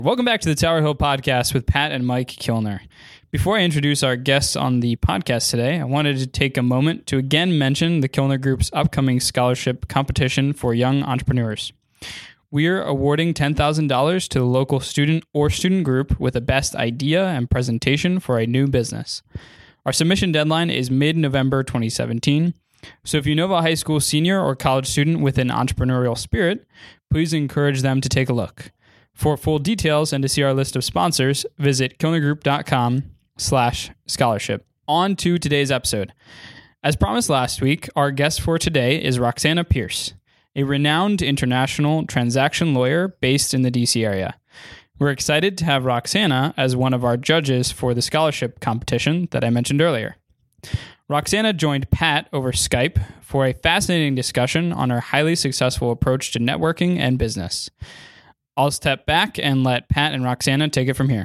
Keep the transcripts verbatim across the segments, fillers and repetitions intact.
Welcome back to the Tower Hill Podcast with Pat and Mike Kilner. Before I introduce our guests on the podcast today, I wanted to take a moment to again mention the Kilner Group's upcoming scholarship competition for young entrepreneurs. We're awarding ten thousand dollars to the local student or student group with the best idea and presentation for a new business. Our submission deadline is mid-November twenty seventeen, so if you know of a high school senior or college student with an entrepreneurial spirit, please encourage them to take a look. For full details and to see our list of sponsors, visit kilnergroup.com slash scholarship. On to today's episode. As promised last week, our guest for today is Roxana Pierce, a renowned international transaction lawyer based in the D C area. We're excited to have Roxana as one of our judges for the scholarship competition that I mentioned earlier. Roxana joined Pat over Skype for a fascinating discussion on her highly successful approach to networking and business. I'll step back and let Pat and Roxana take it from here.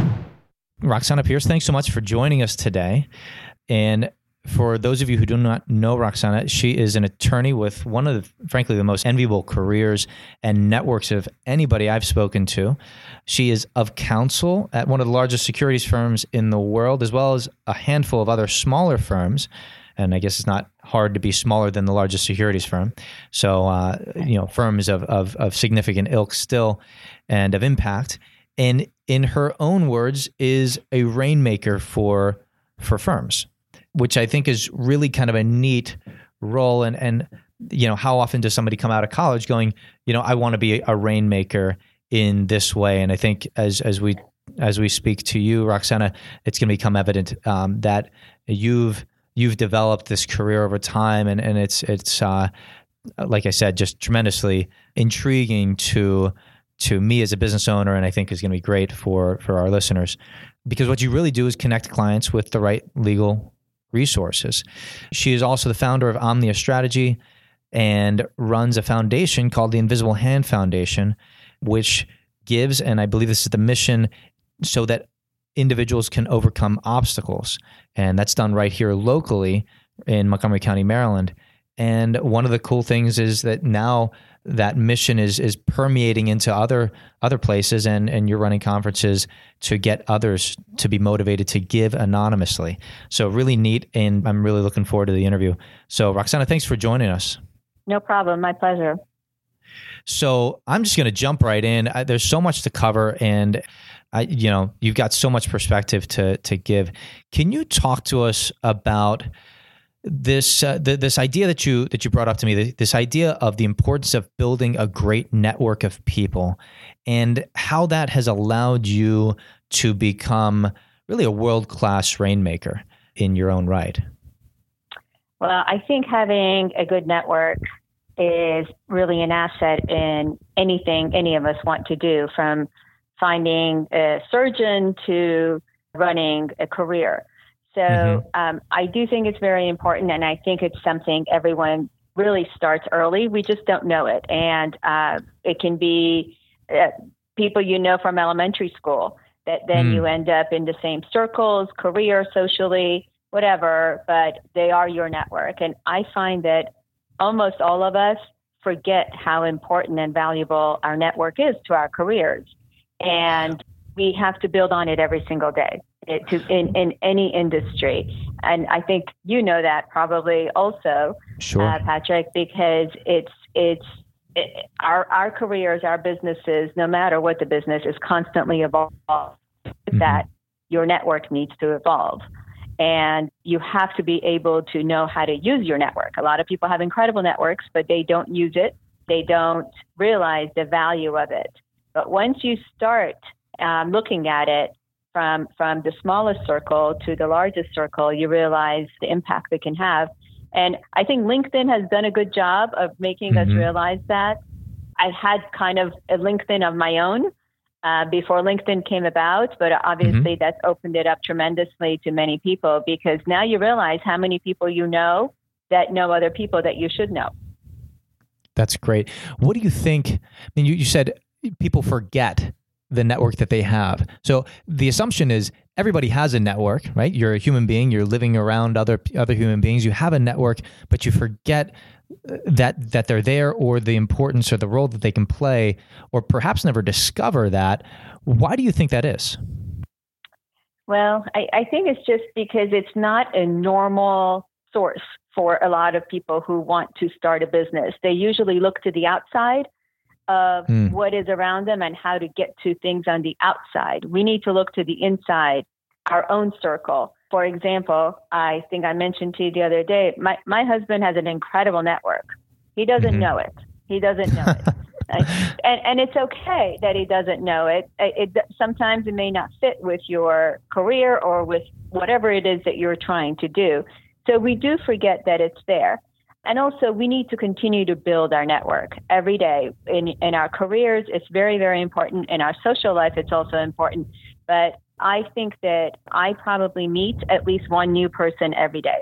Roxana Pierce, thanks so much for joining us today. And for those of you who do not know Roxana, she is an attorney with one of the, frankly, the most enviable careers and networks of anybody I've spoken to. She is of counsel at one of the largest securities firms in the world, as well as a handful of other smaller firms. And I guess it's not hard to be smaller than the largest securities firm. So, uh, you know, firms of, of, of significant ilk still and of impact. And in her own words, is a rainmaker for for firms, which I think is really kind of a neat role. And, and you know, how often does somebody come out of college going, you know, I want to be a rainmaker in this way? And I think as as we as we speak to you, Roxana, it's going to become evident um, that you've You've developed this career over time, and, and it's it's uh, like I said, just tremendously intriguing to to me as a business owner, and I think is going to be great for for our listeners, because what you really do is connect clients with the right legal resources. She is also the founder of Omnia Strategy and runs a foundation called the Invisible Hand Foundation, which gives, and I believe this is the mission, so that individuals can overcome obstacles. And that's done right here locally in Montgomery County, Maryland. And one of the cool things is that now that mission is is permeating into other other places, and, and you're running conferences to get others to be motivated to give anonymously. So really neat, and I'm really looking forward to the interview. So Roxana, thanks for joining us. No problem. My pleasure. So I'm just going to jump right in. I, there's so much to cover, and I, you know, you've got so much perspective to to give. Can you talk to us about this uh, the, this idea that you that you brought up to me? This idea of the importance of building a great network of people, and how that has allowed you to become really a world-class rainmaker in your own right. Well, I think having a good network is really an asset in anything any of us want to do, from finding a surgeon to running a career. So mm-hmm. um, I do think it's very important, and I think it's something everyone really starts early. We just don't know it. And uh, it can be uh, people you know from elementary school that then mm. you end up in the same circles, career, socially, whatever, but they are your network. And I find that almost all of us forget how important and valuable our network is to our careers. And we have to build on it every single day it, to, in, in any industry. And I think you know that probably also, sure. uh, Patrick, because it's it's it, our our careers, our businesses, no matter what the business is, constantly evolve. Mm-hmm. That your network needs to evolve. And you have to be able to know how to use your network. A lot of people have incredible networks, but they don't use it. They don't realize the value of it. But once you start um, looking at it from from the smallest circle to the largest circle, you realize the impact it can have. And I think LinkedIn has done a good job of making mm-hmm. us realize that. I had kind of a LinkedIn of my own uh, before LinkedIn came about, but obviously mm-hmm. that's opened it up tremendously to many people, because now you realize how many people you know that know other people that you should know. That's great. What do you think? I mean, you, you said people forget the network that they have. So the assumption is everybody has a network, right? You're a human being, you're living around other other human beings, you have a network, but you forget that that they're there, or the importance or the role that they can play, or perhaps never discover that. Why do you think that is? Well, I, I think it's just because it's not a normal source for a lot of people who want to start a business. They usually look to the outside of mm. what is around them and how to get to things on the outside. We need to look to the inside, our own circle. For example, I think I mentioned to you the other day, my, my husband has an incredible network. He doesn't mm-hmm. know it. He doesn't know it. and, and it's okay that he doesn't know it. It, it. Sometimes it may not fit with your career or with whatever it is that you're trying to do. So we do forget that it's there. And also, we need to continue to build our network every day. In, in our careers, it's very, very important. In our social life, it's also important. But I think that I probably meet at least one new person every day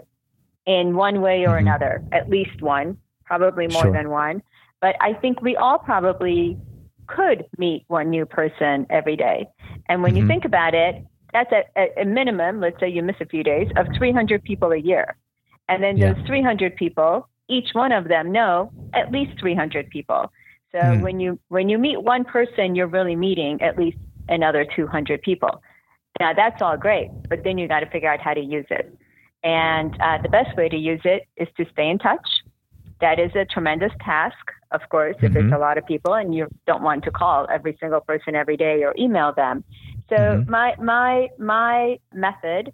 in one way or mm-hmm. another, at least one, probably more sure. than one. But I think we all probably could meet one new person every day. And when mm-hmm. you think about it, that's a, a minimum, let's say you miss a few days, of three hundred people a year. And then yeah. those three hundred people, each one of them know at least three hundred people. So mm. when you when you meet one person, you're really meeting at least another two hundred people. Now, that's all great, but then you got to figure out how to use it. And uh, the best way to use it is to stay in touch. That is a tremendous task, of course, if mm-hmm. it's a lot of people and you don't want to call every single person every day or email them. So mm-hmm. my my my method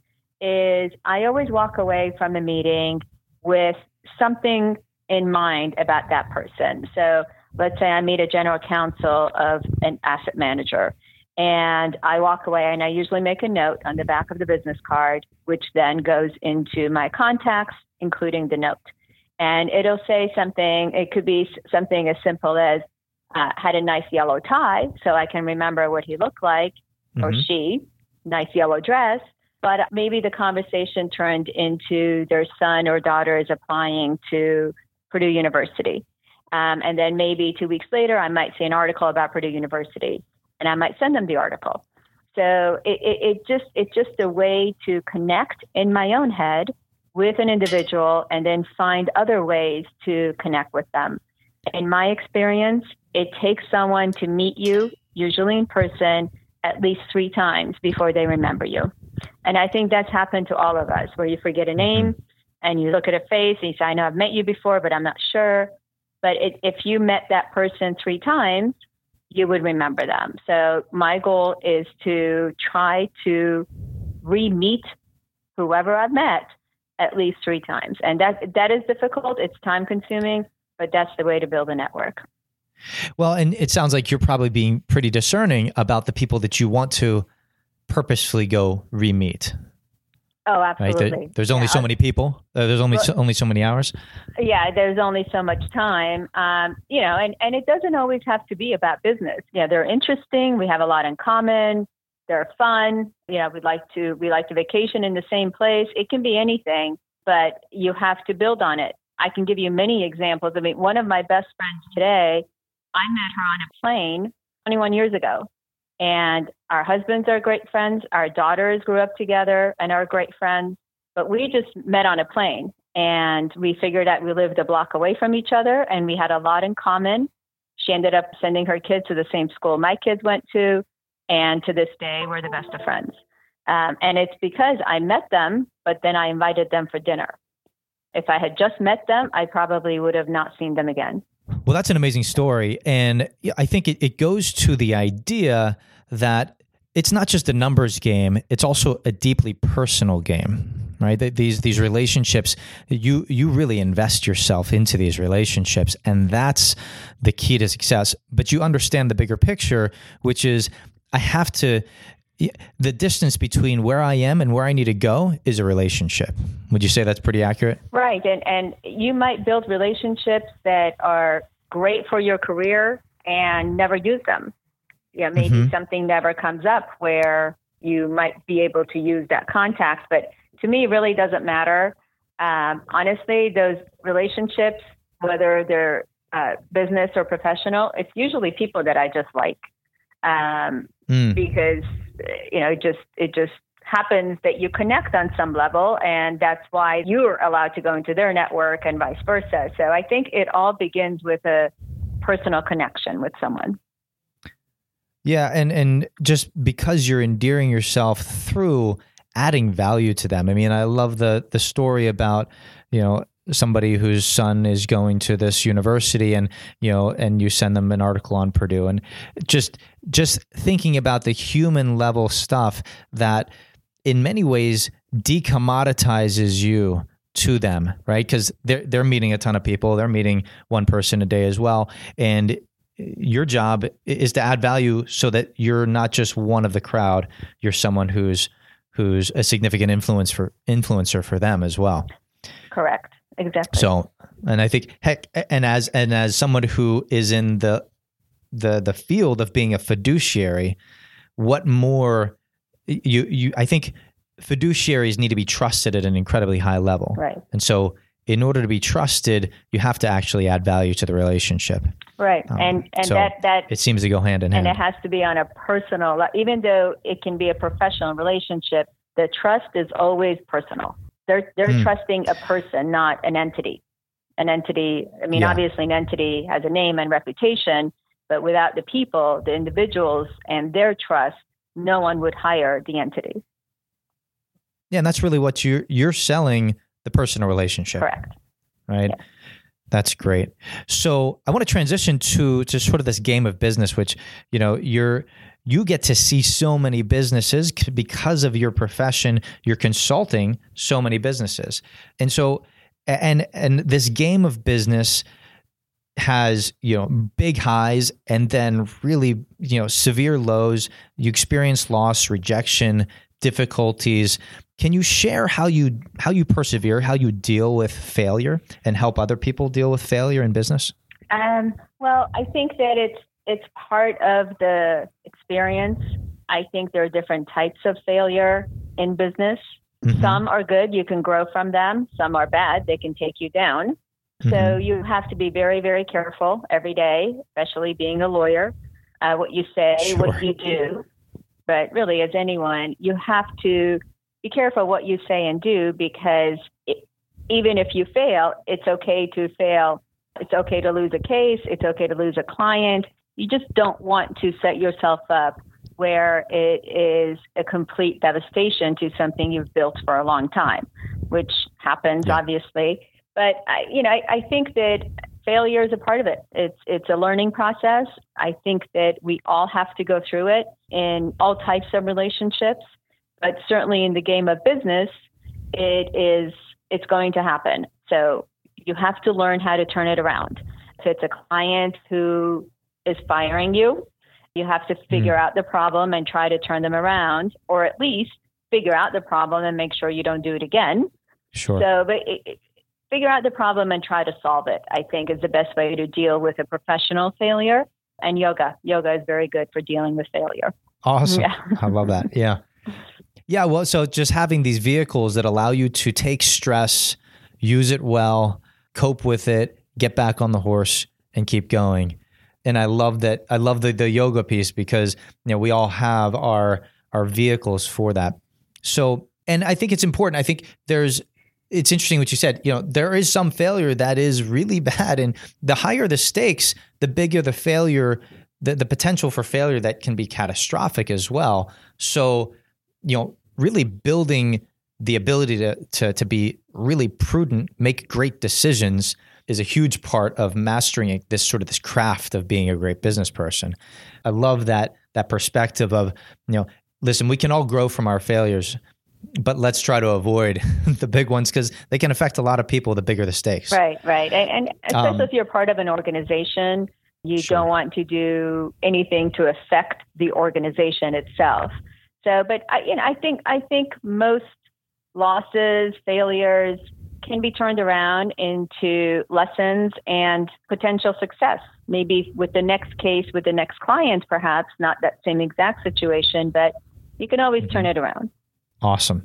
is I always walk away from a meeting with something in mind about that person. So let's say I meet a general counsel of an asset manager, and I walk away and I usually make a note on the back of the business card, which then goes into my contacts, including the note. And it'll say something, it could be something as simple as uh, had a nice yellow tie, so I can remember what he looked like, mm-hmm. or she, nice yellow dress. But maybe the conversation turned into their son or daughter is applying to Purdue University. Um, and then maybe two weeks later, I might see an article about Purdue University, and I might send them the article. So it, it, it just it's just a way to connect in my own head with an individual and then find other ways to connect with them. In my experience, it takes someone to meet you, usually in person, at least three times before they remember you. And I think that's happened to all of us, where you forget a name and you look at a face and you say, I know I've met you before, but I'm not sure. But it, if you met that person three times, you would remember them. So my goal is to try to re-meet whoever I've met at least three times. And that that is difficult. It's time consuming, but that's the way to build a network. Well, and it sounds like you're probably being pretty discerning about the people that you want to purposefully go re-meet. Oh, absolutely. Right? There, there's only yeah. so many people. Uh, there's only well, so, only so many hours. Yeah, there's only so much time. Um, you know, and, and it doesn't always have to be about business. Yeah, they're interesting. We have a lot in common. They're fun. You know, we'd like to we like to vacation in the same place. It can be anything, but you have to build on it. I can give you many examples. I mean, one of my best friends today, I met her on a plane twenty-one years ago. And our husbands are great friends. Our daughters grew up together and are great friends. But we just met on a plane, and we figured out we lived a block away from each other and we had a lot in common. She ended up sending her kids to the same school my kids went to. And to this day, we're the best of friends. Um, and it's because I met them, but then I invited them for dinner. If I had just met them, I probably would have not seen them again. Well, that's an amazing story. And I think it, it goes to the idea that it's not just a numbers game, it's also a deeply personal game, right? These these relationships, you you really invest yourself into these relationships, and that's the key to success. But you understand the bigger picture, which is I have to, the distance between where I am and where I need to go is a relationship. Would you say that's pretty accurate? Right. And, and you might build relationships that are great for your career and never use them. Yeah, maybe mm-hmm. something never comes up where you might be able to use that contact. But to me, it really doesn't matter. Um, honestly, those relationships, whether they're uh, business or professional, it's usually people that I just like. Um, mm. Because, you know, just it just happens that you connect on some level, and that's why you're allowed to go into their network and vice versa. So I think it all begins with a personal connection with someone. Yeah, and and just because you're endearing yourself through adding value to them. I mean, I love the the story about, you know, somebody whose son is going to this university, and you know, and you send them an article on Purdue, and just just thinking about the human level stuff that in many ways decommoditizes you to them, right? Because they're they're meeting a ton of people, they're meeting one person a day as well, and your job is to add value so that you're not just one of the crowd, you're someone who's who's a significant influence for influencer for them as well. Correct. Exactly. So, and I think, heck, and as and as someone who is in the the the field of being a fiduciary, what more you you I think fiduciaries need to be trusted at an incredibly high level. Right. And so, in order to be trusted, you have to actually add value to the relationship. Right. Um, and and so that that it seems to go hand in and hand. it has to be on a personal, even though it can be a professional relationship, the trust is always personal. They're they're Hmm. trusting a person, not an entity. An entity, I mean, Yeah. obviously an entity has a name and reputation, but without the people, the individuals and their trust, no one would hire the entity. Yeah, and that's really what you're you're selling, the personal relationship. Correct. Right? Yeah. That's great. So I want to transition to to sort of this game of business, which, you know, you're you get to see so many businesses c- because of your profession. You're consulting so many businesses, and so and and this game of business has, you know, big highs and then really, you know, severe lows. You experience loss, rejection, difficulties. Can you share how you how you persevere, how you deal with failure, and help other people deal with failure in business? Um, well, I think that it's it's part of the experience. I think there are different types of failure in business. Mhm. Some are good, you can grow from them. Some are bad, they can take you down. So Mhm. you have to be very, very careful every day, especially being a lawyer, uh, what you say, Sure. what you do. But really, as anyone, you have to be careful what you say and do, because it, even if you fail, it's okay to fail. It's okay to lose a case. It's okay to lose a client. You just don't want to set yourself up where it is a complete devastation to something you've built for a long time, which happens, Yeah. obviously. But I, you know, I, I think that failure is a part of it. It's it's a learning process. I think that we all have to go through it in all types of relationships, but certainly in the game of business, it is it's going to happen. So you have to learn how to turn it around. If it's a client who is firing you, you have to figure out the problem and try to turn them around, or at least figure out the problem and make sure you don't do it again. Sure. So, but it, it, figure out the problem and try to solve it, I think, is the best way to deal with a professional failure. And yoga, yoga is very good for dealing with failure. Awesome. Yeah. I love that. Yeah. Yeah. Well, so just having these vehicles that allow you to take stress, use it well, cope with it, get back on the horse and keep going. And I love that. I love the, the yoga piece because, you know, we all have our, our vehicles for that. So, and I think it's important. I think there's, it's interesting what you said, you know, there is some failure that is really bad, and the higher the stakes, the bigger the failure, the, the potential for failure that can be catastrophic as well. So, you know, really building the ability to, to, to be really prudent, make great decisions is a huge part of mastering this sort of this craft of being a great business person. I love that, that perspective of, you know, listen, we can all grow from our failures, but let's try to avoid the big ones because they can affect a lot of people the bigger the stakes. Right, right. And, and especially Um, if you're part of an organization, you Sure. don't want to do anything to affect the organization itself. So, but I, you know, I think I think most losses, failures can be turned around into lessons and potential success. Maybe with the next case, with the next client, perhaps not that same exact situation, but you can always Mm-hmm. turn it around. Awesome.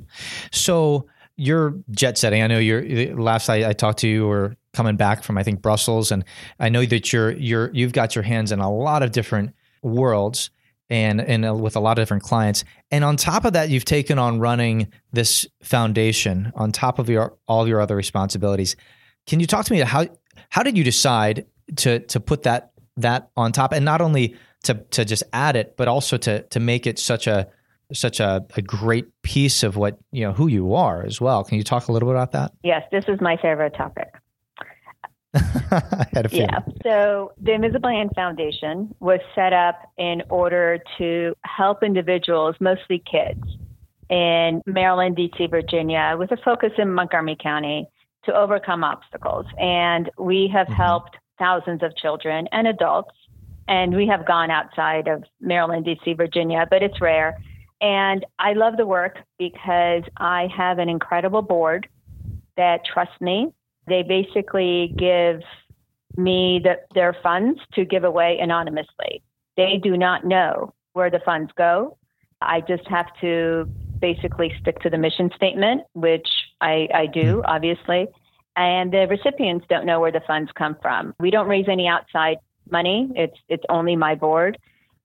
So you're jet setting. I know you're last I, I talked to you were coming back from, I think, Brussels, and I know that you're you're you've got your hands in a lot of different worlds. and and uh, with a lot of different clients. And on top of that, you've taken on running this foundation on top of your all your other responsibilities. Can you talk to me about how how did you decide to to put that that on top, and not only to to just add it, but also to to make it such a such a, a great piece of what, you know, who you are as well. Can you talk a little bit about that? Yes, this is my favorite topic. I had a feeling. Yeah. So the Invisible Hand Foundation was set up in order to help individuals, mostly kids, in Maryland, D C, Virginia, with a focus in Montgomery County, to overcome obstacles. And we have mm-hmm. helped thousands of children and adults. And we have gone outside of Maryland, D C, Virginia, but it's rare. And I love the work because I have an incredible board that trusts me. They basically give me the, their funds to give away anonymously. They do not know where the funds go. I just have to basically stick to the mission statement, which I, I do, obviously. And the recipients don't know where the funds come from. We don't raise any outside money. It's it's only my board.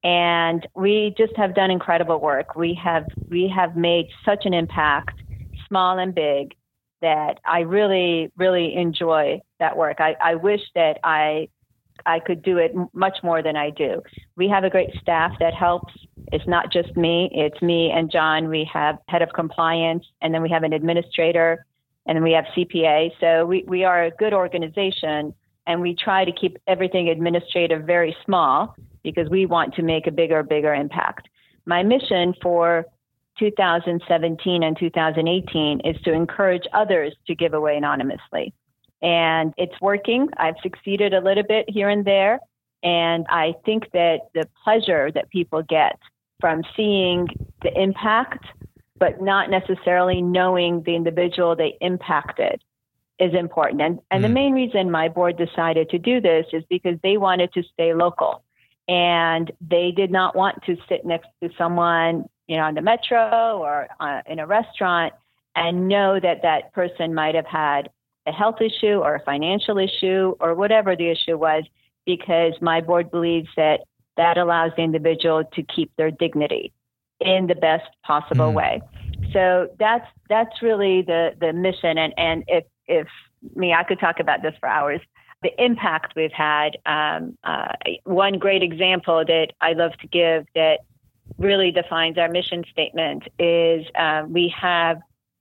And we just have done incredible work. We have we have made such an impact, small and big, that I really, really enjoy that work. I, I wish that I I could do it much more than I do. We have a great staff that helps. It's not just me. It's me and John. We have head of compliance, and then we have an administrator, and then we have C P A. So we, we are a good organization, and we try to keep everything administrative very small because we want to make a bigger, bigger impact. My mission for two thousand seventeen and two thousand eighteen is to encourage others to give away anonymously. And it's working. I've succeeded a little bit here and there. And I think that the pleasure that people get from seeing the impact, but not necessarily knowing the individual they impacted, is important. And, and mm. the main reason my board decided to do this is because they wanted to stay local. And they did not want to sit next to someone, you know, on the metro or uh, in a restaurant and know that that person might have had a health issue or a financial issue or whatever the issue was, because my board believes that that allows the individual to keep their dignity in the best possible mm. way. So that's that's really the the mission. And and if if me, I could talk about this for hours. The impact we've had. Um, uh, one great example that I love to give that really defines our mission statement is uh, we have,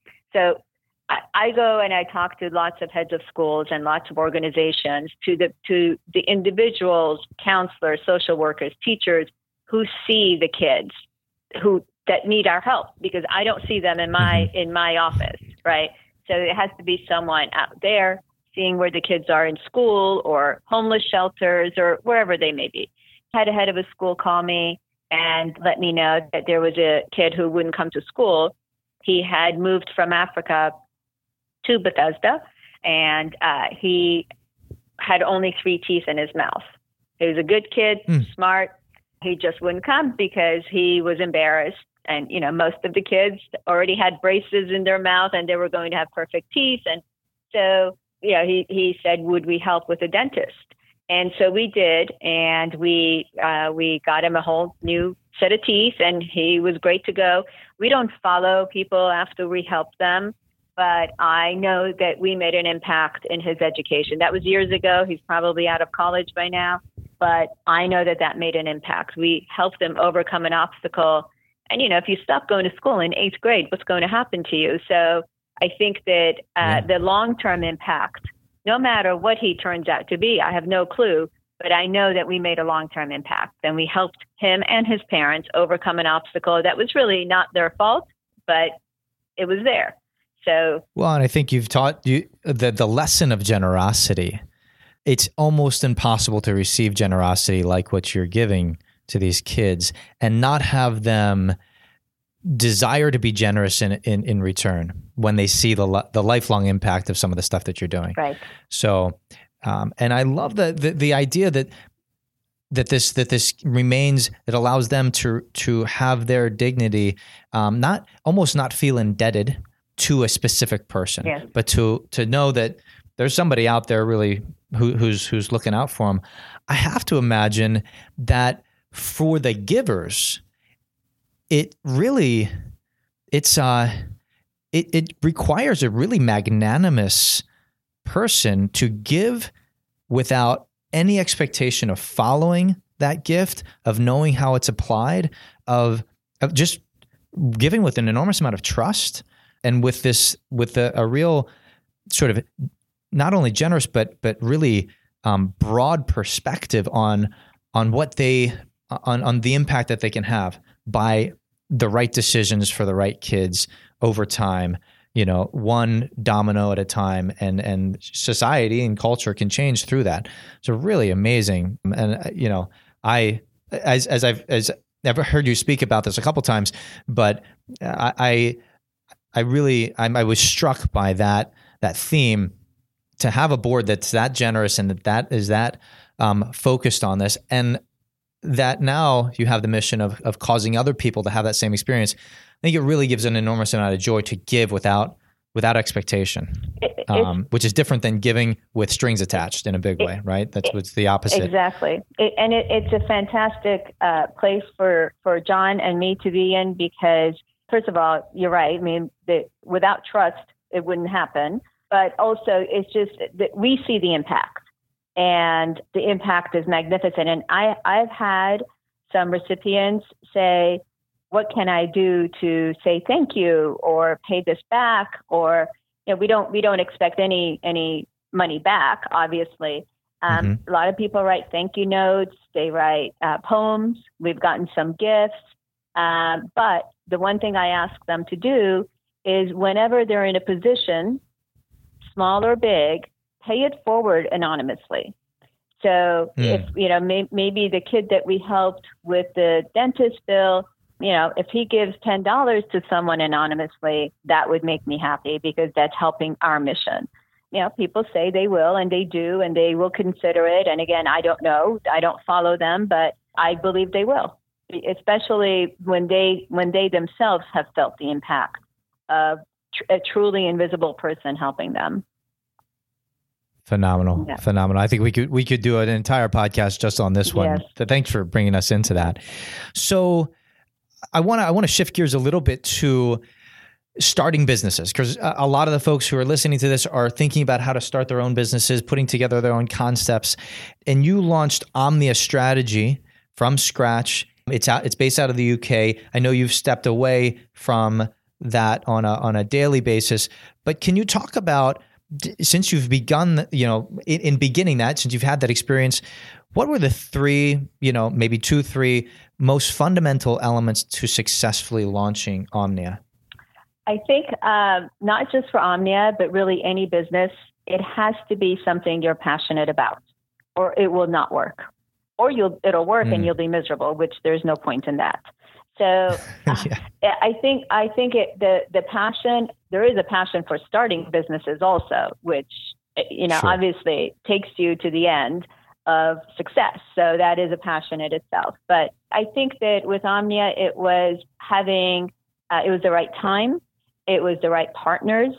so I, I go and I talk to lots of heads of schools and lots of organizations, to the to the individuals, counselors, social workers, teachers who see the kids who that need our help, because I don't see them in my in my office, right? So it has to be someone out there seeing where the kids are in school or homeless shelters or wherever they may be. I had a head of a school call me and let me know that there was a kid who wouldn't come to school. He had moved from Africa to Bethesda, and uh, he had only three teeth in his mouth. He was a good kid, mm. smart. He just wouldn't come because he was embarrassed. And, you know, most of the kids already had braces in their mouth and they were going to have perfect teeth. And so, you know, he, he said, would we help with a dentist? And so we did. And we, uh, we got him a whole new set of teeth, and he was great to go. We don't follow people after we help them, but I know that we made an impact in his education. That was years ago. He's probably out of college by now, but I know that that made an impact. We helped him overcome an obstacle. And, you know, if you stop going to school in eighth grade, what's going to happen to you? So I think that uh, yeah. the long-term impact, no matter what he turns out to be, I have no clue, but I know that we made a long-term impact, and we helped him and his parents overcome an obstacle that was really not their fault, but it was there. So, well, and I think you've taught you the, the lesson of generosity. It's almost impossible to receive generosity like what you're giving to these kids and not have them desire to be generous in, in, in return when they see the the lifelong impact of some of the stuff that you're doing. Right. So, um, and I love the, the the idea that that this that this remains. It allows them to to have their dignity, um, not almost not feel indebted to a specific person, yes. but to to know that there's somebody out there really who, who's who's looking out for them. I have to imagine that for the givers, it really, it's, uh, it, it requires a really magnanimous person to give without any expectation of following that gift, of knowing how it's applied, of, of just giving with an enormous amount of trust, and with this, with a, a real sort of not only generous, but, but really um, broad perspective on, on what they, on, on the impact that they can have by the right decisions for the right kids over time, you know, one domino at a time, and, and society and culture can change through that. So really amazing. And, you know, I, as, as I've, as I've heard you speak about this a couple times, but I, I, I really, I'm, I was struck by that, that theme, to have a board that's that generous and that that is that um, focused on this, and that now you have the mission of of causing other people to have that same experience. I think it really gives an enormous amount of joy to give without without expectation, um, which is different than giving with strings attached in a big way, right? That's what's the opposite. Exactly. It, and it, it's a fantastic uh, place for, for John and me to be in, because first of all, you're right. I mean, the, without trust, it wouldn't happen. But also, it's just that we see the impact, and the impact is magnificent. And I, I've had some recipients say, what can I do to say thank you or pay this back? Or, you know, we don't, we don't expect any, any money back, obviously. Um, mm-hmm. A lot of people write thank you notes. They write uh, poems. We've gotten some gifts. Um, but the one thing I ask them to do is, whenever they're in a position, small or big, pay it forward anonymously. So mm. if, you know, may, maybe the kid that we helped with the dentist bill, you know, if he gives ten dollars to someone anonymously, that would make me happy, because that's helping our mission. You know, people say they will, and they do, and they will consider it. And again, I don't know, I don't follow them, but I believe they will, especially when they, when they themselves have felt the impact of a truly invisible person helping them. Phenomenal. Yeah. Phenomenal. I think we could, we could do an entire podcast just on this one. Yes. So thanks for bringing us into that. So I want to, I want to shift gears a little bit to starting businesses, because a lot of the folks who are listening to this are thinking about how to start their own businesses, putting together their own concepts. And you launched Omnia Strategy from scratch. It's out, it's based out of the U K. I know you've stepped away from that on a on a daily basis, but can you talk about, since you've begun, you know, in, in beginning that, since you've had that experience, what were the three, you know, maybe two, three most fundamental elements to successfully launching Omnia? I think uh, not just for Omnia, but really any business, it has to be something you're passionate about, or it will not work, or you'll it'll work mm. and you'll be miserable, which there's no point in that. So yeah. I think I think it, the the passion, there is a passion for starting businesses also, which, you know, sure. obviously takes you to the end of success. So that is a passion in itself. But I think that with Omnia, it was having, uh, it was the right time, it was the right partners,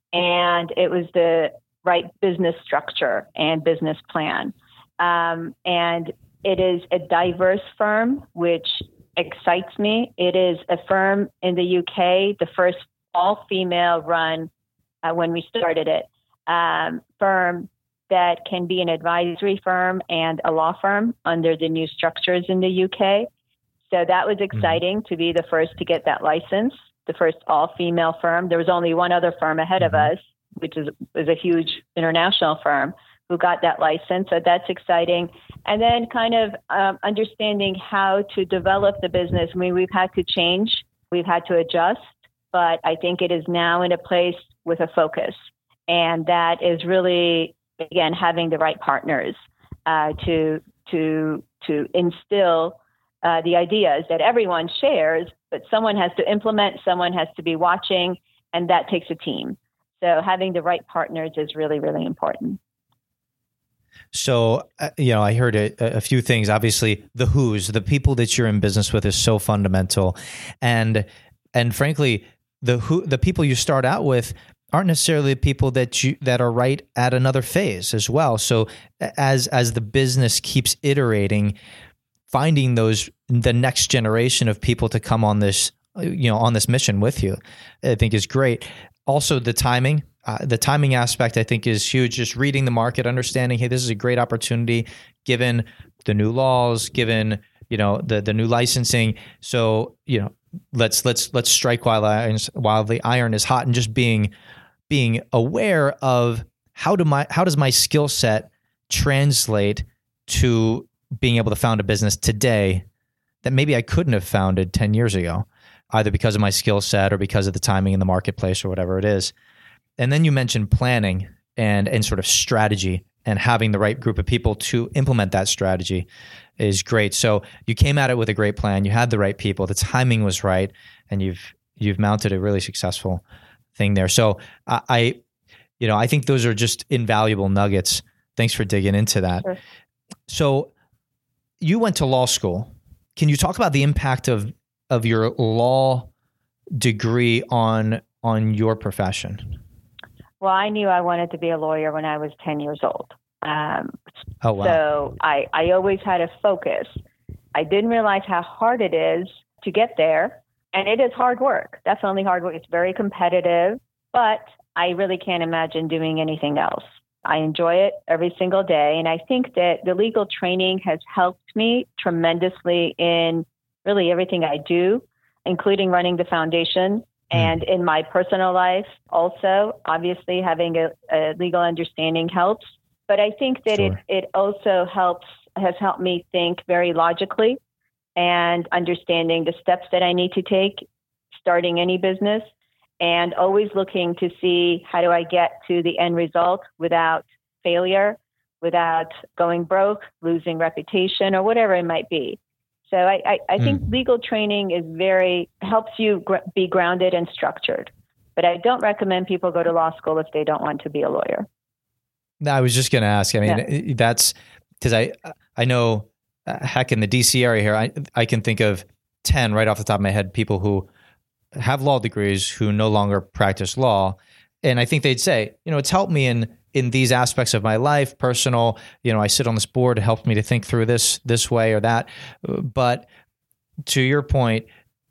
and it was the right business structure and business plan. Um, and it is a diverse firm, which excites me. It is a firm in the U K, the first all-female run, uh, when we started it, um, firm that can be an advisory firm and a law firm under the new structures in the U K. So that was exciting mm-hmm. to be the first to get that license, the first all-female firm. There was only one other firm ahead mm-hmm. of us, which is, is a huge international firm, who got that license. So that's exciting. And then kind of um, understanding how to develop the business. I mean, we've had to change, we've had to adjust, but I think it is now in a place with a focus. And that is really, again, having the right partners uh, to, to, to instill uh, the ideas that everyone shares, but someone has to implement, someone has to be watching, and that takes a team. So having the right partners is really, really important. So, uh, you know, I heard a, a few things. Obviously, the who's, the people that you're in business with, is so fundamental. And, and frankly, the who, the people you start out with aren't necessarily the people that you, that are right at another phase as well. So as, as the business keeps iterating, finding those the next generation of people to come on this, you know, on this mission with you, I think is great. Also, the timing, uh, the timing aspect, I think, is huge. Just reading the market, understanding, hey, this is a great opportunity given the new laws, given, you know, the the new licensing. So, you know, let's let's let's strike while irons, while the iron is hot, and just being being aware of how do my how does my skill set translate to being able to found a business today that maybe I couldn't have founded ten years ago, either because of my skill set or because of the timing in the marketplace or whatever it is. And then you mentioned planning and and sort of strategy, and having the right group of people to implement that strategy is great. So you came at it with a great plan. You had the right people. The timing was right, and you've you've mounted a really successful thing there. So I, I you know, I think those are just invaluable nuggets. Thanks for digging into that. Sure. So you went to law school. Can you talk about the impact of of your law degree on on your profession? Well, I knew I wanted to be a lawyer when I was ten years old. Um, oh, wow. So I, I always had a focus. I didn't realize how hard it is to get there. And it is hard work, definitely hard work. It's very competitive, but I really can't imagine doing anything else. I enjoy it every single day. And I think that the legal training has helped me tremendously in really everything I do, including running the foundation. And in my personal life also, obviously having a, a legal understanding helps. But I think that sure. it, it also helps, has helped me think very logically and understanding the steps that I need to take starting any business, and always looking to see how do I get to the end result without failure, without going broke, losing reputation, or whatever it might be. So I, I, I mm. think legal training is very, helps you gr- be grounded and structured. But I don't recommend people go to law school if they don't want to be a lawyer. No, I was just going to ask. I mean, yeah. that's because I I know, uh, heck, in the D C area here, I I can think of ten right off the top of my head, people who have law degrees who no longer practice law. And I think they'd say, you know, it's helped me in in these aspects of my life, personal, you know, I sit on this board, it helped me to think through this this way or that. But to your point,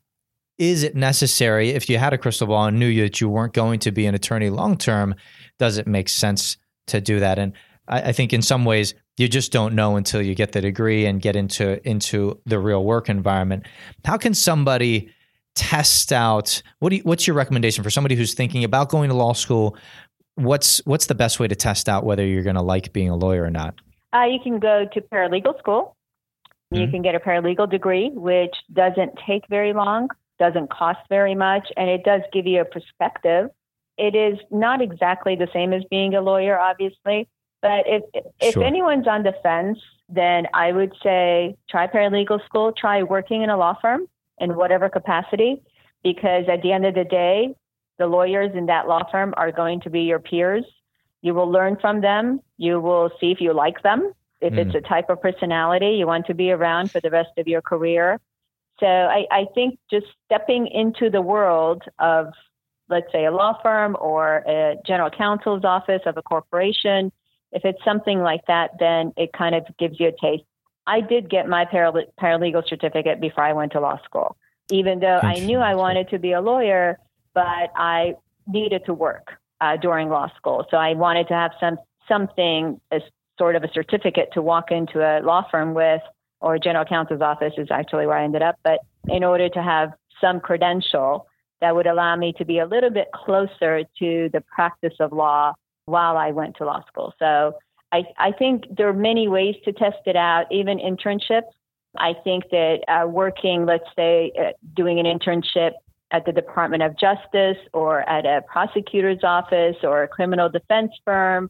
is it necessary, if you had a crystal ball and knew that you weren't going to be an attorney long-term, does it make sense to do that? And I, I think in some ways, you just don't know until you get the degree and get into into the real work environment. How can somebody test out, what do you, what's your recommendation for somebody who's thinking about going to law school? What's what's the best way to test out whether you're going to like being a lawyer or not? Uh, you can go to paralegal school. You mm-hmm. can get a paralegal degree, which doesn't take very long, doesn't cost very much, and it does give you a perspective. It is not exactly the same as being a lawyer, obviously, but if if sure. anyone's on the fence, then I would say try paralegal school, try working in a law firm in whatever capacity, because at the end of the day, the lawyers in that law firm are going to be your peers. You will learn from them. You will see if you like them, if mm. it's a type of personality you want to be around for the rest of your career. So I, I think just stepping into the world of, let's say, a law firm or a general counsel's office of a corporation, if it's something like that, then it kind of gives you a taste. I did get my paral- paralegal certificate before I went to law school, even though I knew I wanted to be a lawyer, but I needed to work uh, during law school. So I wanted to have some something as sort of a certificate to walk into a law firm with, or a general counsel's office is actually where I ended up. But in order to have some credential that would allow me to be a little bit closer to the practice of law while I went to law school. So I, I think there are many ways to test it out, even internships. I think that uh, working, let's say, uh, doing an internship at the Department of Justice or at a prosecutor's office or a criminal defense firm,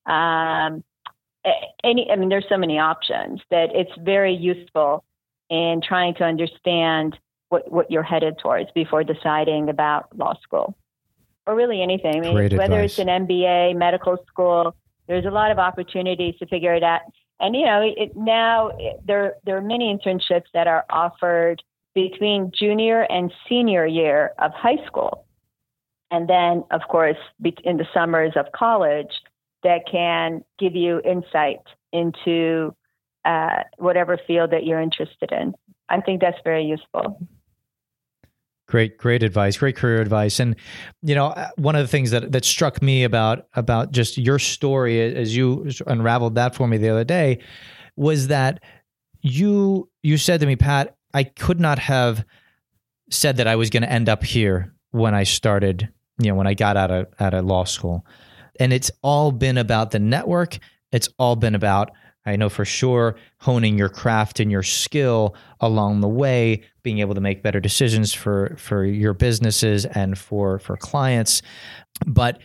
um, any, I mean, there's so many options that it's very useful in trying to understand what, what you're headed towards before deciding about law school, or really anything. I mean, Great whether advice. It's an M B A, medical school, there's a lot of opportunities to figure it out. And, you know, it, now it, there, there are many internships that are offered between junior and senior year of high school. And then, of course, in the summers of college, that can give you insight into uh, whatever field that you're interested in. I think that's very useful. Great, great advice. Great career advice. And, you know, one of the things that, that struck me about, about just your story as you unraveled that for me the other day was that you, you said to me, Pat, I could not have said that I was going to end up here when I started, you know, when I got out of, out of law school. And it's all been about the network. It's all been about, I know for sure, honing your craft and your skill along the way, being able to make better decisions for, for your businesses and for, for clients. But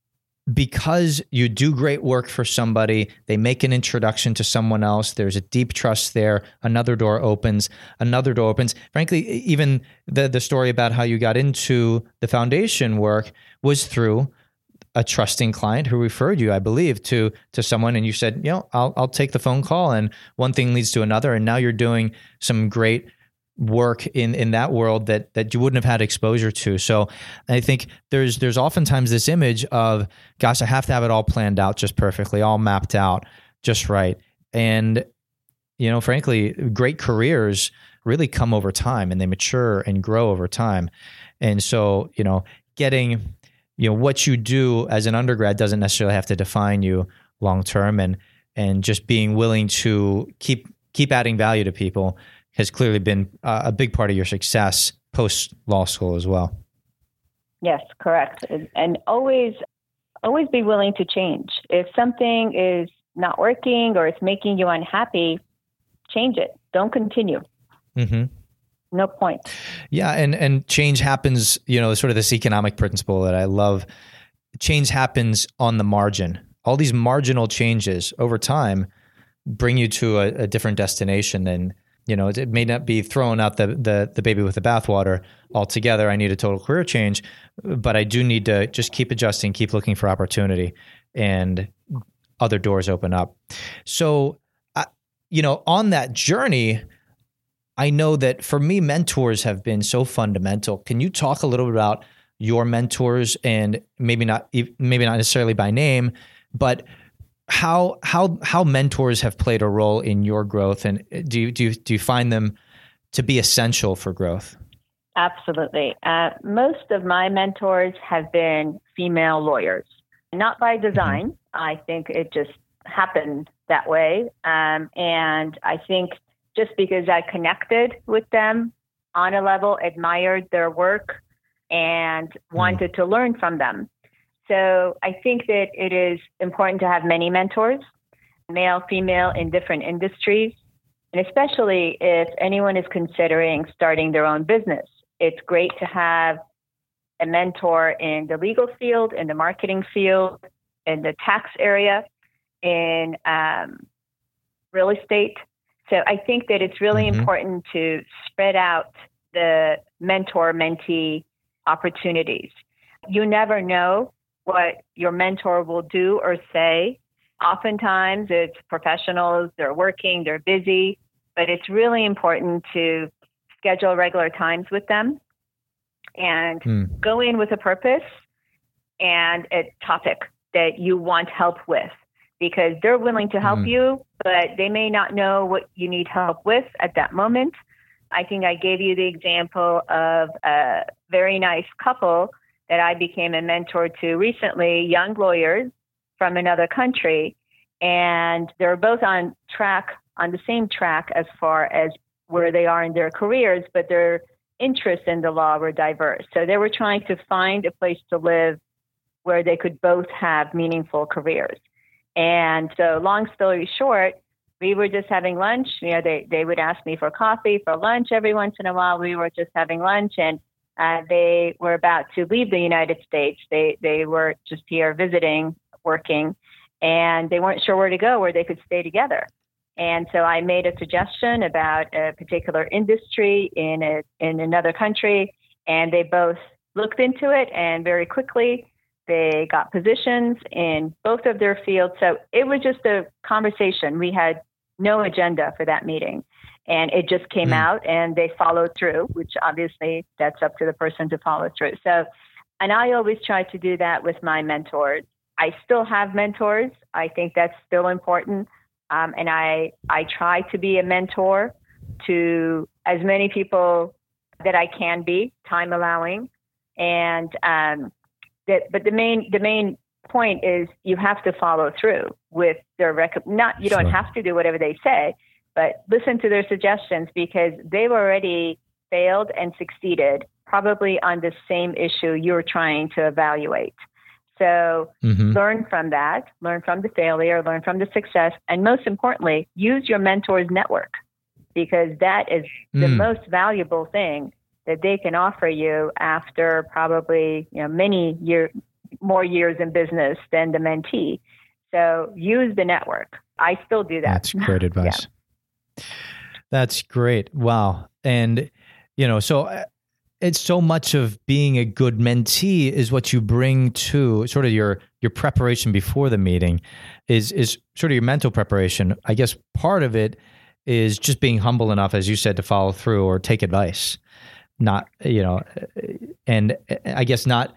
because you do great work for somebody, they make an introduction to someone else, there's a deep trust there, another door opens, another door opens. Frankly, even the, the story about how you got into the foundation work was through a trusting client who referred you, I believe, to to someone, and you said, you know, I'll I'll take the phone call, and one thing leads to another, and now you're doing some great work in in that world that that you wouldn't have had exposure to. So I think there's there's oftentimes this image of, gosh, I have to have it all planned out just perfectly, all mapped out just right. And, you know, frankly, great careers really come over time, and they mature and grow over time. And so, you know, getting you know, what you do as an undergrad doesn't necessarily have to define you long term, and and just being willing to keep keep adding value to people has clearly been uh, a big part of your success post law school as well. Yes, correct. And always always be willing to change. If something is not working or it's making you unhappy, change it. Don't continue. Mm-hmm. No point. Yeah. And, and change happens, you know, sort of this economic principle that I love. Change happens on the margin. All these marginal changes over time bring you to a, a different destination than, you know, it may not be throwing out the, the, the baby with the bathwater altogether. I need a total career change, but I do need to just keep adjusting, keep looking for opportunity, and other doors open up. So, uh, you know, on that journey, I know that for me, mentors have been so fundamental. Can you talk a little bit about your mentors, and maybe not maybe not necessarily by name, but how how how mentors have played a role in your growth, and do you do you, do you find them to be essential for growth? Absolutely. Uh, most of my mentors have been female lawyers, not by design. Mm-hmm. I think it just happened that way, um, and I think just because I connected with them on a level, admired their work, and wanted to learn from them. So I think that it is important to have many mentors, male, female, in different industries. And especially if anyone is considering starting their own business, it's great to have a mentor in the legal field, in the marketing field, in the tax area, in um, real estate. So I think that it's really mm-hmm. important to spread out the mentor-mentee opportunities. You never know what your mentor will do or say. Oftentimes it's professionals, they're working, they're busy, but it's really important to schedule regular times with them and mm. go in with a purpose and a topic that you want help with, because they're willing to help mm. you, but they may not know what you need help with at that moment. I think I gave you the example of a very nice couple that I became a mentor to recently, young lawyers from another country, and they're both on track, on the same track as far as where they are in their careers, but their interests in the law were diverse. So they were trying to find a place to live where they could both have meaningful careers. And so long story short, we were just having lunch. You know, they, they would ask me for coffee for lunch every once in a while. We were just having lunch, and uh, they were about to leave the United States. They they were just here visiting, working, and they weren't sure where to go, where they could stay together. And so I made a suggestion about a particular industry in a, in another country, and they both looked into it, and very quickly they got positions in both of their fields. So it was just a conversation. We had no agenda for that meeting, and it just came mm. out, and they followed through, which obviously that's up to the person to follow through. So, and I always try to do that with my mentors. I still have mentors. I think that's still important. Um, and I, I try to be a mentor to as many people that I can be, time allowing. And um, that, but the main, the main point is you have to follow through with their rec- not you don't Sure. have to do whatever they say, but listen to their suggestions, because they've already failed and succeeded probably on the same issue you're trying to evaluate. So Mm-hmm. learn from that, learn from the failure, learn from the success, and most importantly, use your mentor's network, because that is the Mm. most valuable thing that they can offer you after probably, you know, many year, more years in business than the mentee. So use the network. I still do that. That's great advice. Yeah. That's great. Wow. And, you know, so uh, it's so much of being a good mentee is what you bring to sort of your, your preparation before the meeting is, is sort of your mental preparation. I guess part of it is just being humble enough, as you said, to follow through or take advice, not, you know, and I guess not,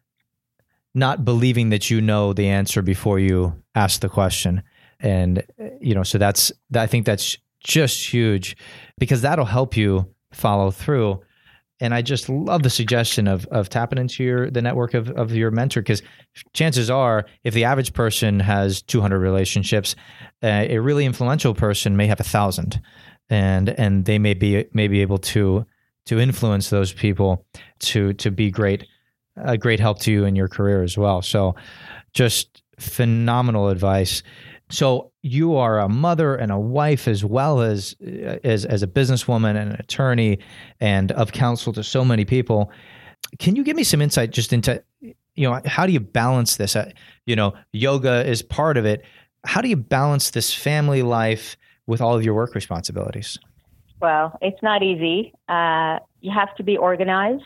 not believing that you know the answer before you ask the question. And, you know, so that's, I think that's just huge, because that'll help you follow through. And I just love the suggestion of of tapping into your the network of, of your mentor, because chances are, if the average person has two hundred relationships, uh, a really influential person may have a thousand, and and they may be may be able to to influence those people to to be great a great help to you in your career as well. So, just phenomenal advice. So you are a mother and a wife, as well as as as a businesswoman and an attorney, and of counsel to so many people. Can you give me some insight just into, you know, how do you balance this? Uh, you know, yoga is part of it. How do you balance this family life with all of your work responsibilities? Well, it's not easy. Uh, you have to be organized.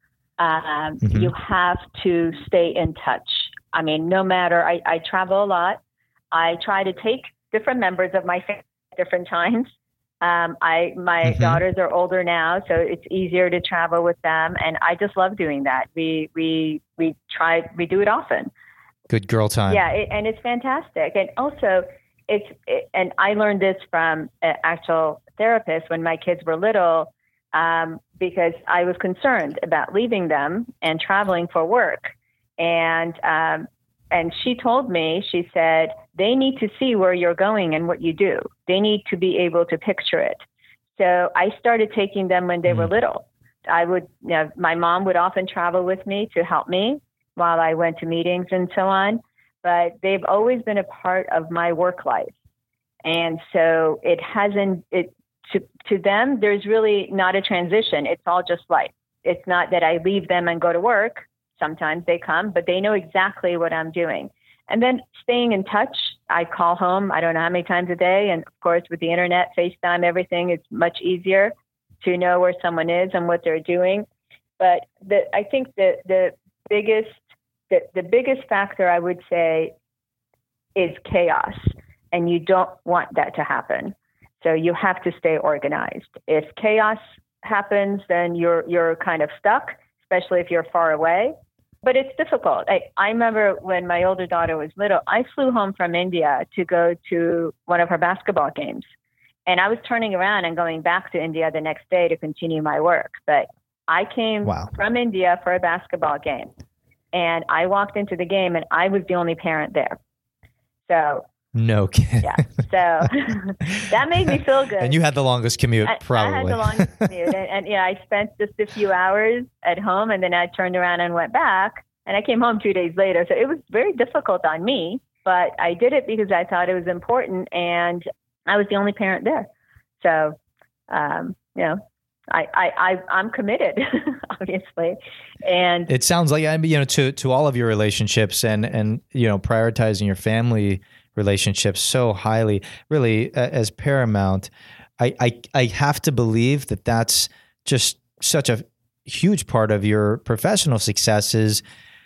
Um, Mm-hmm. You have to stay in touch. I mean, no matter, I, I travel a lot. I try to take different members of my family at different times. Um, I my Mm-hmm. daughters are older now, so it's easier to travel with them, and I just love doing that. We we we try we do it often. Good girl time. Yeah, it, and it's fantastic. And also, it's it, and I learned this from an actual therapist when my kids were little, um, because I was concerned about leaving them and traveling for work, and um, and she told me, she said, they need to see where you're going and what you do. They need to be able to picture it. So I started taking them when they mm-hmm. were little. I would, you know, my mom would often travel with me to help me while I went to meetings and so on. But they've always been a part of my work life. And so it hasn't, it to, to them, there's really not a transition. It's all just life. It's not that I leave them and go to work. Sometimes they come, but they know exactly what I'm doing. And then staying in touch, I call home, I don't know how many times a day. And of course, with the internet, FaceTime, everything, it's much easier to know where someone is and what they're doing. But the, I think the, the biggest, the, the biggest factor I would say is chaos. And you don't want that to happen. So you have to stay organized. If chaos happens, then you're, you're kind of stuck, especially if you're far away. But it's difficult. I, I remember when my older daughter was little, I flew home from India to go to one of her basketball games. And I was turning around and going back to India the next day to continue my work. But I came wow. from India for a basketball game. And I walked into the game and I was the only parent there. So no kidding. Yeah. So that made me feel good. And you had the longest commute, I, probably. I had the longest commute. And, and yeah, I spent just a few hours at home, and then I turned around and went back. And I came home two days later. So it was very difficult on me, but I did it because I thought it was important, and I was the only parent there. So, um, you know, I, I, I, I'm committed, obviously. And it sounds like, I mean, you know, to, to all of your relationships and, and, you know, prioritizing your family relationships so highly, really uh, as paramount. I, I, I have to believe that that's just such a huge part of your professional successes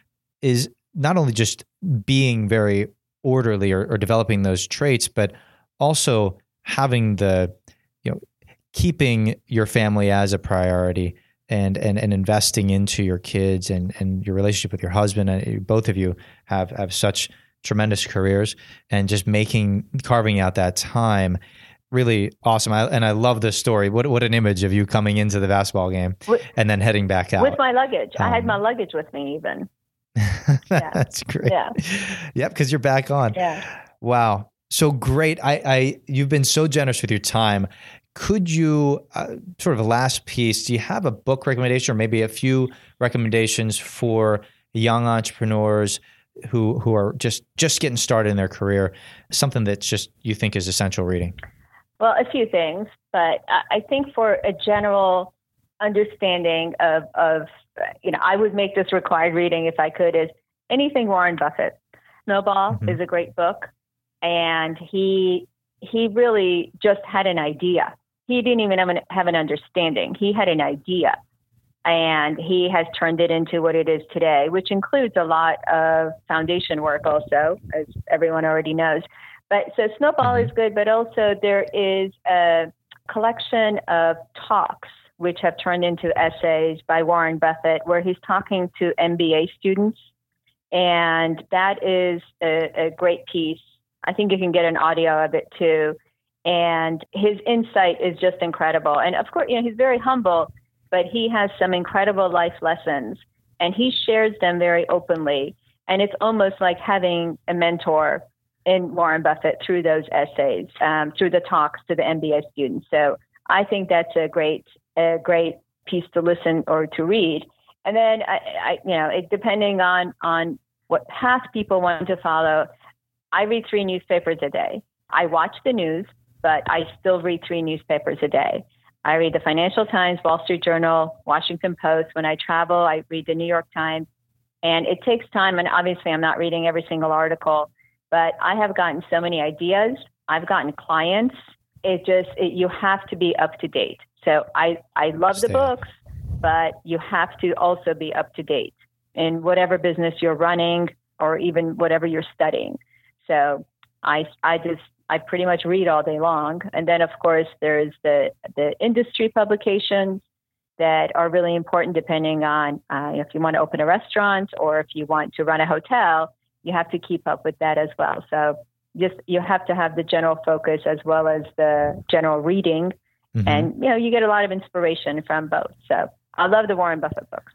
is not only just being very orderly or, or developing those traits, but also having the, you know, keeping your family as a priority and, and, and investing into your kids and, and your relationship with your husband. And both of you have, have such tremendous careers, and just making, carving out that time. Really awesome. I, and I love this story. What what an image of you coming into the basketball game with, and then heading back out. With my luggage. Um, I had my luggage with me even. Yeah. That's great. Yeah. Yep, because you're back on. Yeah. Wow. So great. I, I you've been so generous with your time. Could you, uh, sort of a last piece, do you have a book recommendation or maybe a few recommendations for young entrepreneurs who who are just, just getting started in their career, something that's just you think is essential reading? Well, a few things, but I think for a general understanding of, of, you know, I would make this required reading if I could, is anything Warren Buffett. Snowball mm-hmm. is a great book. And he, he really just had an idea. He didn't even have an, have an understanding. He had an idea, and he has turned it into what it is today, which includes a lot of foundation work also, as everyone already knows. But so Snowball is good, but also there is a collection of talks which have turned into essays by Warren Buffett, where he's talking to M B A students. And that is a, a great piece. I think you can get an audio of it too. And his insight is just incredible. And of course, you know, he's very humble, but he has some incredible life lessons, and he shares them very openly. And it's almost like having a mentor in Warren Buffett through those essays, um, through the talks to the M B A students. So I think that's a great, a great piece to listen or to read. And then, I, I you know, it, depending on, on what path people want to follow, I read three newspapers a day. I watch the news, but I still read three newspapers a day. I read the Financial Times, Wall Street Journal, Washington Post. When I travel, I read the New York Times. And it takes time. And obviously, I'm not reading every single article, but I have gotten so many ideas. I've gotten clients. It just, it, you have to be up to date. So I, I love Stay. the books, but you have to also be up to date in whatever business you're running or even whatever you're studying. So I, I just, I pretty much read all day long. And then, of course, there's the, the industry publications that are really important depending on uh, if you want to open a restaurant or if you want to run a hotel, you have to keep up with that as well. So just, you have to have the general focus as well as the general reading. Mm-hmm. And, you know, you get a lot of inspiration from both. So I love the Warren Buffett books.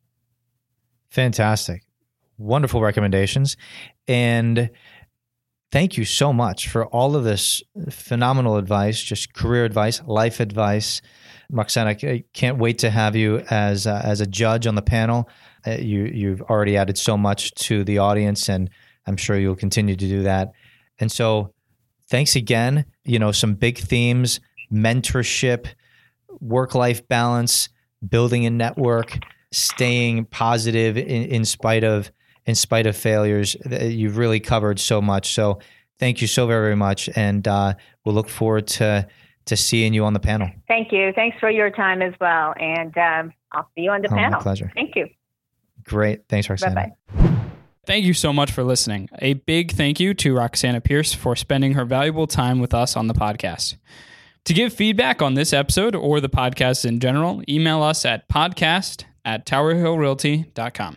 Fantastic. Wonderful recommendations. And thank you so much for all of this phenomenal advice, just career advice, life advice. Roxanna, I can't wait to have you as uh, as a judge on the panel. Uh, you, you've already added so much to the audience, and I'm sure you'll continue to do that. And so thanks again. You know, some big themes: mentorship, work-life balance, building a network, staying positive in, in spite of in spite of failures. You've really covered so much. So thank you so very, very much. And uh, we'll look forward to to seeing you on the panel. Thank you. Thanks for your time as well. And um, I'll see you on the oh, panel. My pleasure. Thank you. Great. Thanks, Roxanna. Bye-bye. Thank you so much for listening. A big thank you to Roxanna Pierce for spending her valuable time with us on the podcast. To give feedback on this episode or the podcast in general, email us at podcast at tower hill realty dot com.